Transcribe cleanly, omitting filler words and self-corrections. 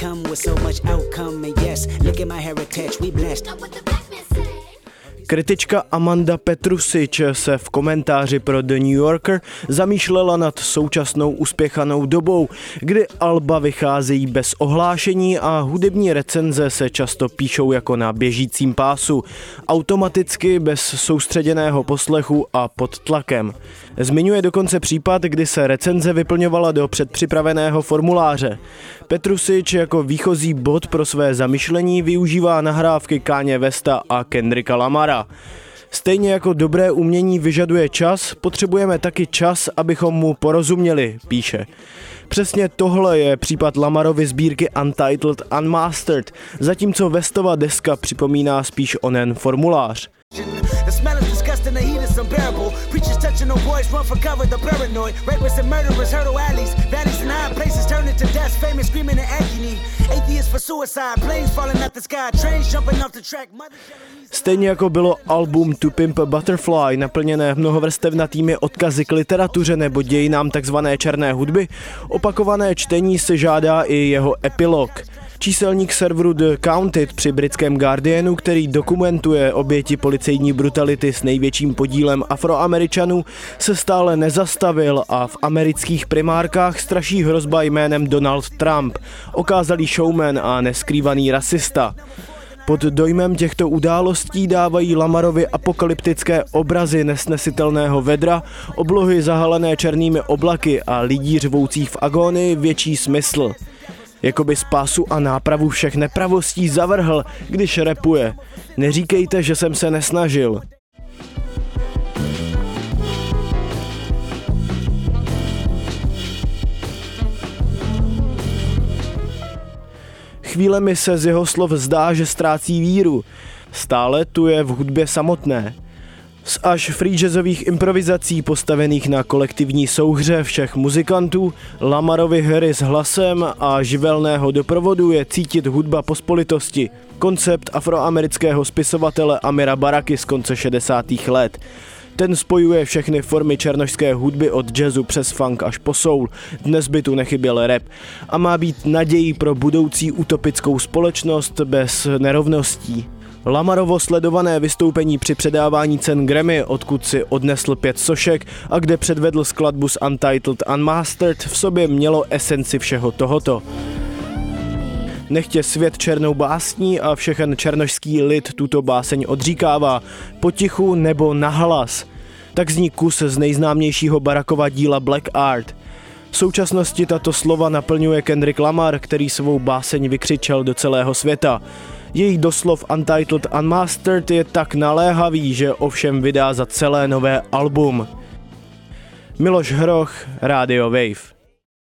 come with so much outcome. And yes, look at my heritage, we blessed. Kritička Amanda Petrusič se v komentáři pro The New Yorker zamýšlela nad současnou uspěchanou dobou, kdy alba vycházejí bez ohlášení a hudební recenze se často píšou jako na běžícím pásu, automaticky bez soustředěného poslechu a pod tlakem. Zmiňuje dokonce případ, kdy se recenze vyplňovala do předpřipraveného formuláře. Petrusič jako výchozí bod pro své zamyšlení využívá nahrávky Kanye Westa a Kendricka Lamara. Stejně jako dobré umění vyžaduje čas, potřebujeme taky čas, abychom mu porozuměli, píše. Přesně tohle je případ Lamarovy sbírky Untitled Unmastered, zatímco Westova deska připomíná spíš onen formulář. Stejně jako bylo album To Pimp a Butterfly naplněné mnohovrstevnatými odkazy k literatuře nebo dějinám takzvané černé hudby, opakované čtení se žádá i jeho epilog. Číselník serveru The Counted při britském Guardianu, který dokumentuje oběti policejní brutality s největším podílem Afroameričanů, se stále nezastavil a v amerických primárkách straší hrozba jménem Donald Trump, okázalý showman a neskrývaný rasista. Pod dojmem těchto událostí dávají Lamarovi apokalyptické obrazy nesnesitelného vedra, oblohy zahalené černými oblaky a lidí řvoucích v agónii větší smysl. Jakoby spásu a nápravu všech nepravostí zavrhl, když rapuje. Neříkejte, že jsem se nesnažil. Chvílemi se z jeho slov zdá, že ztrácí víru. Stále tu je v hudbě samotné. Z až free jazzových improvizací postavených na kolektivní souhře všech muzikantů, Lamarovy hry s hlasem a živelného doprovodu je cítit hudba pospolitosti. Koncept afroamerického spisovatele Amira Baraky z konce 60. let. Ten spojuje všechny formy černošské hudby od jazzu přes funk až po soul, dnes by tu nechyběl rap a má být nadějí pro budoucí utopickou společnost bez nerovností. Lamarovo sledované vystoupení při předávání cen Grammy, odkud si odnesl 5 sošek a kde předvedl skladbu z Untitled Unmastered, v sobě mělo esenci všeho tohoto. Nechtě svět černou básní a všechen černošský lid tuto báseň odříkává, potichu nebo nahlas. Tak zní kus z nejznámějšího Barackova díla Black Art. V současnosti tato slova naplňuje Kendrick Lamar, který svou báseň vykřičel do celého světa. Jejich doslov Untitled Unmastered je tak naléhavý, že ovšem vydá za celé nové album. Miloš Hroch, Radio Wave.